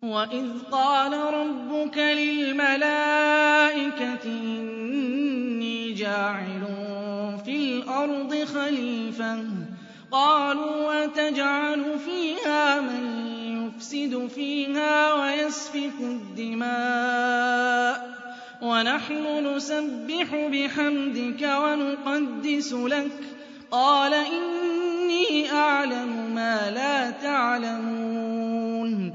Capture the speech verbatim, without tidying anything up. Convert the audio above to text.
وَإِذْ قَالَ رَبُّكَ لِلْمَلَائِكَةِ إِنِّي جَاعِلٌ فِي الْأَرْضِ خَلِيفَةً ۖ قَالُوا أَتَجْعَلُ فِيهَا مَن يُفْسِدُ فِيهَا وَيَسْفِكُ الدِّمَاءَ وَنَحْنُ نُسَبِّحُ بِحَمْدِكَ وَنُقَدِّسُ لَكَ ۖ قَالَ إِنِّي أَعْلَمُ مَا لَا تَعْلَمُونَ